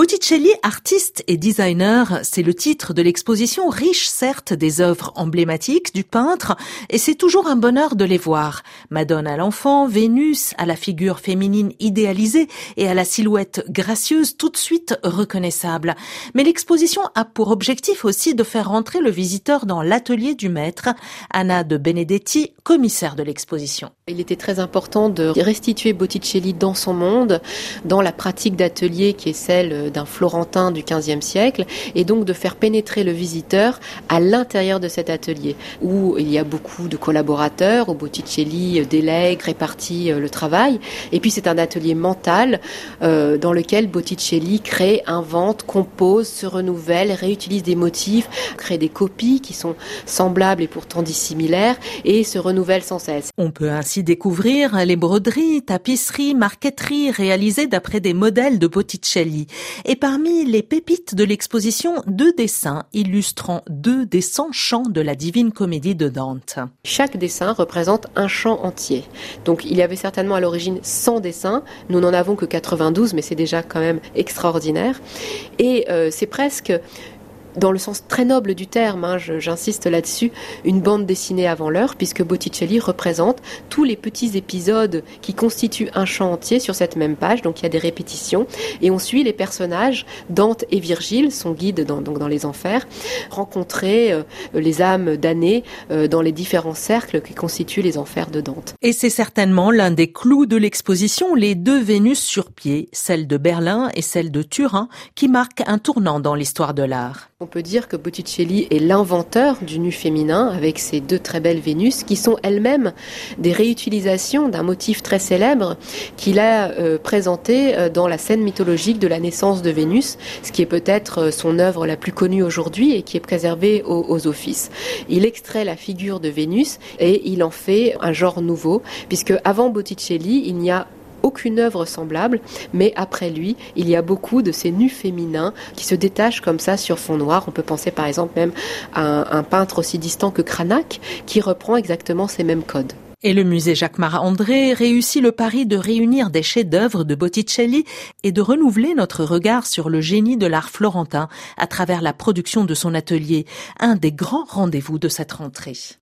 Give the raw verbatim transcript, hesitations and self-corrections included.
Botticelli, artiste et designer, c'est le titre de l'exposition, riche certes des œuvres emblématiques du peintre, et c'est toujours un bonheur de les voir. Madone à l'enfant, Vénus à la figure féminine idéalisée et à la silhouette gracieuse tout de suite reconnaissable. Mais l'exposition a pour objectif aussi de faire rentrer le visiteur dans l'atelier du maître. Anna de Benedetti, commissaire de l'exposition. Il était très important de restituer Botticelli dans son monde, dans la pratique d'atelier qui est celle d'un Florentin du quinzième siècle, et donc de faire pénétrer le visiteur à l'intérieur de cet atelier, où il y a beaucoup de collaborateurs, où Botticelli délègue, répartit le travail, et puis c'est un atelier mental euh, dans lequel Botticelli crée, invente, compose, se renouvelle, réutilise des motifs, crée des copies qui sont semblables et pourtant dissimilaires, et se renouvelle sans cesse. On peut ainsi découvrir les broderies, tapisseries, marqueteries réalisées d'après des modèles de Botticelli. Et parmi les pépites de l'exposition, deux dessins illustrant deux des cent chants de la Divine Comédie de Dante. Chaque dessin représente un chant entier. Donc il y avait certainement à l'origine cent dessins. Nous n'en avons que quatre-vingt-douze, mais c'est déjà quand même extraordinaire. Et euh, c'est presque, dans le sens très noble du terme, hein, je, j'insiste là-dessus, une bande dessinée avant l'heure, puisque Botticelli représente tous les petits épisodes qui constituent un chant entier sur cette même page, donc il y a des répétitions, et on suit les personnages, Dante et Virgile, son guide dans, donc dans les enfers, rencontrer euh, les âmes damnées euh, dans les différents cercles qui constituent les enfers de Dante. Et c'est certainement l'un des clous de l'exposition, les deux Vénus sur pied, celle de Berlin et celle de Turin, qui marquent un tournant dans l'histoire de l'art. On peut dire que Botticelli est l'inventeur du nu féminin avec ces deux très belles Vénus qui sont elles-mêmes des réutilisations d'un motif très célèbre qu'il a euh, présenté euh, dans la scène mythologique de la naissance de Vénus, ce qui est peut-être euh, son œuvre la plus connue aujourd'hui et qui est préservée aux, aux offices. Il extrait la figure de Vénus et il en fait un genre nouveau, puisque avant Botticelli, il n'y a aucune œuvre semblable, mais après lui, il y a beaucoup de ces nus féminins qui se détachent comme ça sur fond noir. On peut penser par exemple même à un, un peintre aussi distant que Cranach, qui reprend exactement ces mêmes codes. Et le musée Jacques-Marat-André réussit le pari de réunir des chefs-d'œuvre de Botticelli et de renouveler notre regard sur le génie de l'art florentin à travers la production de son atelier, un des grands rendez-vous de cette rentrée.